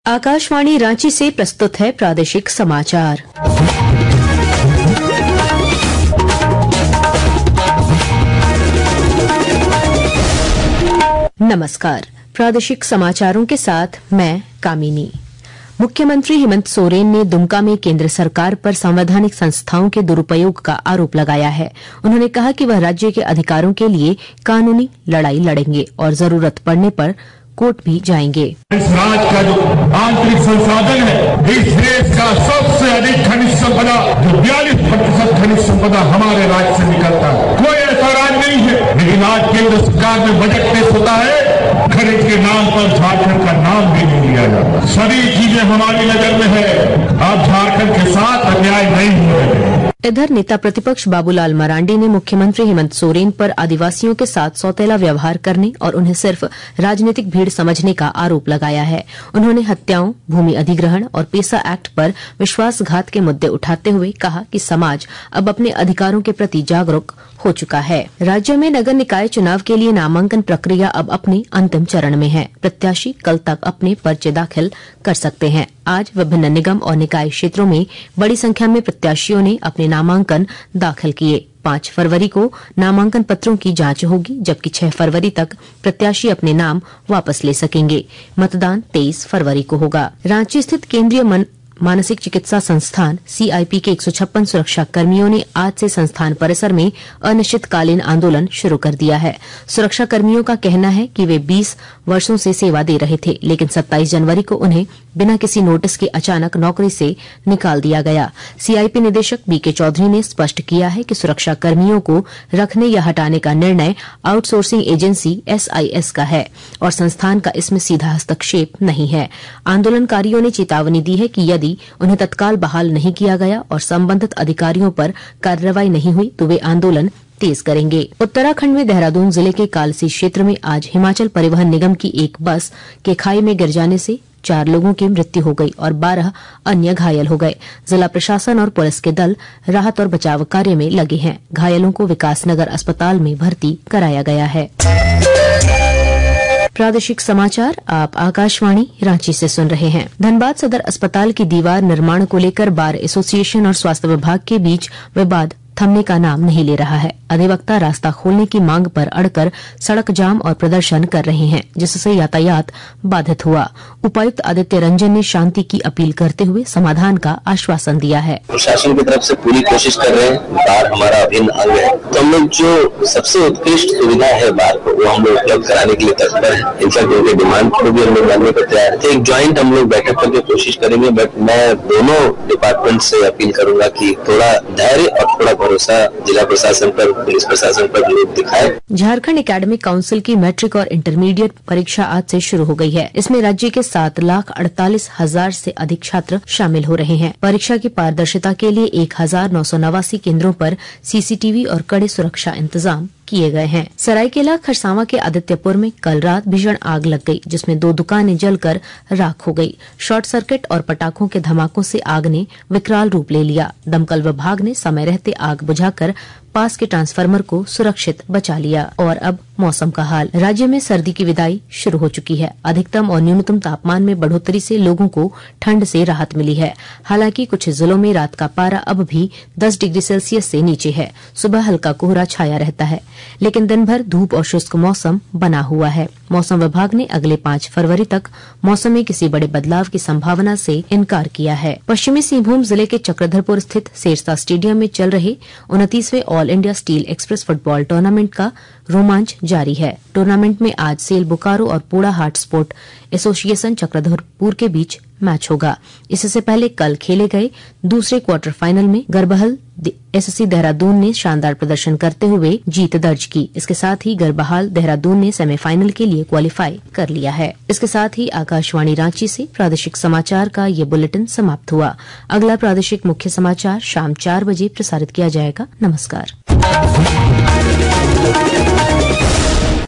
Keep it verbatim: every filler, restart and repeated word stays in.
आकाशवाणी रांची से प्रस्तुत है प्रादेशिक समाचार। नमस्कार, प्रादेशिक समाचारों के साथ मैं कामिनी। मुख्यमंत्री हेमंत सोरेन ने दुमका में केंद्र सरकार पर संवैधानिक संस्थाओं के दुरुपयोग का आरोप लगाया है। उन्होंने कहा कि वह राज्य के अधिकारों के लिए कानूनी लड़ाई लड़ेंगे और जरूरत पड़ने पर कोर्ट भी जाएंगे। इस राज्य का जो आंतरिक संसाधन है, इस देश का सबसे अधिक खनिज संपदा, जो बयालीस प्रतिशत खनिज संपदा हमारे राज्य से निकलता है। कोई ऐसा राज्य नहीं है, लेकिन आज केंद्र सरकार में बजट पेश होता है, खनिज के नाम पर झारखंड का नाम भी नहीं लिया जाता। सभी चीजें हमारी नजर में है। अब झारखंड के साथ अन्याय नहीं हुए। इधर नेता प्रतिपक्ष बाबूलाल मरांडी ने मुख्यमंत्री हेमंत सोरेन पर आदिवासियों के साथ सौतेला व्यवहार करने और उन्हें सिर्फ राजनीतिक भीड़ समझने का आरोप लगाया है। उन्होंने हत्याओं, भूमि अधिग्रहण और पेसा एक्ट पर विश्वासघात के मुद्दे उठाते हुए कहा कि समाज अब अपने अधिकारों के प्रति जागरूक हो चुका है। राज्य में नगर निकाय चुनाव के लिए नामांकन प्रक्रिया अब अपने अंतिम चरण में है। प्रत्याशी कल तक अपने पर्चे दाखिल कर सकते हैं। आज विभिन्न निगम और निकाय क्षेत्रों में बड़ी संख्या में प्रत्याशियों ने अपने नामांकन दाखिल किए। पांच फरवरी को नामांकन पत्रों की जांच होगी, जबकि छह फरवरी तक प्रत्याशी अपने नाम वापस ले सकेंगे। मतदान तेईस फरवरी को होगा। रांची स्थित केंद्रीय मन मानसिक चिकित्सा संस्थान सीआईपी के एक सौ छप्पन सुरक्षा कर्मियों ने आज से संस्थान परिसर में अनिश्चितकालीन आंदोलन शुरू कर दिया है। सुरक्षा कर्मियों का कहना है कि वे बीस वर्षों से सेवा दे रहे थे, लेकिन सत्ताईस जनवरी को उन्हें बिना किसी नोटिस के अचानक नौकरी से निकाल दिया गया। सीआईपी निदेशक बीके चौधरी ने स्पष्ट किया है कि सुरक्षा कर्मियों को रखने या हटाने का निर्णय आउटसोर्सिंग एजेंसी एसआईएस का है और संस्थान का इसमें सीधा हस्तक्षेप नहीं है। आंदोलनकारियों ने चेतावनी दी है कि यदि उन्हें तत्काल बहाल नहीं किया गया और संबंधित अधिकारियों पर कार्रवाई नहीं हुई तो वे आंदोलन तेज करेंगे। उत्तराखंड में देहरादून जिले के कालसी क्षेत्र में आज हिमाचल परिवहन निगम की एक बस के खाई में गिर जाने से चार लोगों की मृत्यु हो गई और बारह अन्य घायल हो गए। जिला प्रशासन और पुलिस के दल राहत और बचाव कार्य में लगे हैं। घायलों को विकासनगर अस्पताल में भर्ती कराया गया है। प्रादेशिक समाचार आप आकाशवाणी रांची से सुन रहे हैं। धनबाद सदर अस्पताल की दीवार निर्माण को लेकर बार एसोसिएशन और स्वास्थ्य विभाग के बीच विवाद थमने का नाम नहीं ले रहा है। अधिवक्ता रास्ता खोलने की मांग पर अड़कर सड़क जाम और प्रदर्शन कर रहे हैं, जिससे यातायात बाधित हुआ। उपायुक्त आदित्य रंजन ने शांति की अपील करते हुए समाधान का आश्वासन दिया है। प्रशासन की तरफ से पूरी कोशिश कर रहे हैं। बार हमारा अभिन्न अंग है, तो हम लोग जो सबसे उत्कृष्ट सुविधा है बार को, वो हम लोग उपलब्ध कराने के लिए तत्पर है। इनफैक्ट उनके डिमांड को भी हम लोग मानने को तैयार है। एक ज्वाइंट हम लोग बैठक करके कोशिश करेंगे, बट मैं दोनों डिपार्टमेंट से अपील करूंगा कि थोड़ा धैर्य और थोड़ा भरोसा जिला प्रशासन पर, पुलिस प्रशासन पर लोग दिखाए। झारखंड एकेडमिक काउंसिल की मैट्रिक और इंटरमीडिएट परीक्षा आज से शुरू हो गई है। इसमें राज्य के सात लाख अड़तालीस हजार से अधिक छात्र शामिल हो रहे हैं। परीक्षा की पारदर्शिता के लिए एक हजार नौ सौ नवासी केंद्रों पर सीसीटीवी और कड़े सुरक्षा इंतजाम किए गए हैं। सरायकेला खरसावां के आदित्यपुर में कल रात भीषण आग लग गई, जिसमें दो दुकानें जलकर राख हो गई। शॉर्ट सर्किट और पटाखों के धमाकों से आग ने विकराल रूप ले लिया। दमकल विभाग ने समय रहते आग बुझाकर पास के ट्रांसफार्मर को सुरक्षित बचा लिया। और अब मौसम का हाल। राज्य में सर्दी की विदाई शुरू हो चुकी है। अधिकतम और न्यूनतम तापमान में बढ़ोतरी से लोगों को ठंड से राहत मिली है। हालांकि कुछ जिलों में रात का पारा अब भी दस डिग्री सेल्सियस से नीचे है। सुबह हल्का कोहरा छाया रहता है, लेकिन दिन भर धूप और शुष्क मौसम बना हुआ है। मौसम विभाग ने अगले पांच फरवरी तक मौसम में किसी बड़े बदलाव की संभावना से इनकार किया है। पश्चिमी सिंहभूम जिले के चक्रधरपुर स्थित शेरशाह स्टेडियम में चल रहे उनतीसवें All India Steel Express football tournament का रोमांच जारी है। टूर्नामेंट में आज सेल बोकारो और पोड़ा हाट स्पोर्ट एसोसिएशन चक्रधरपुर के बीच मैच होगा। इससे पहले कल खेले गए दूसरे क्वार्टर फाइनल में गरबहल एसएससी देहरादून ने शानदार प्रदर्शन करते हुए जीत दर्ज की। इसके साथ ही गरबहाल देहरादून ने सेमीफाइनल के लिए क्वालिफाई कर लिया है। इसके साथ ही आकाशवाणी रांची से प्रादेशिक समाचार का ये बुलेटिन समाप्त हुआ। अगला प्रादेशिक मुख्य समाचार शाम चार बजे प्रसारित किया जाएगा। नमस्कार।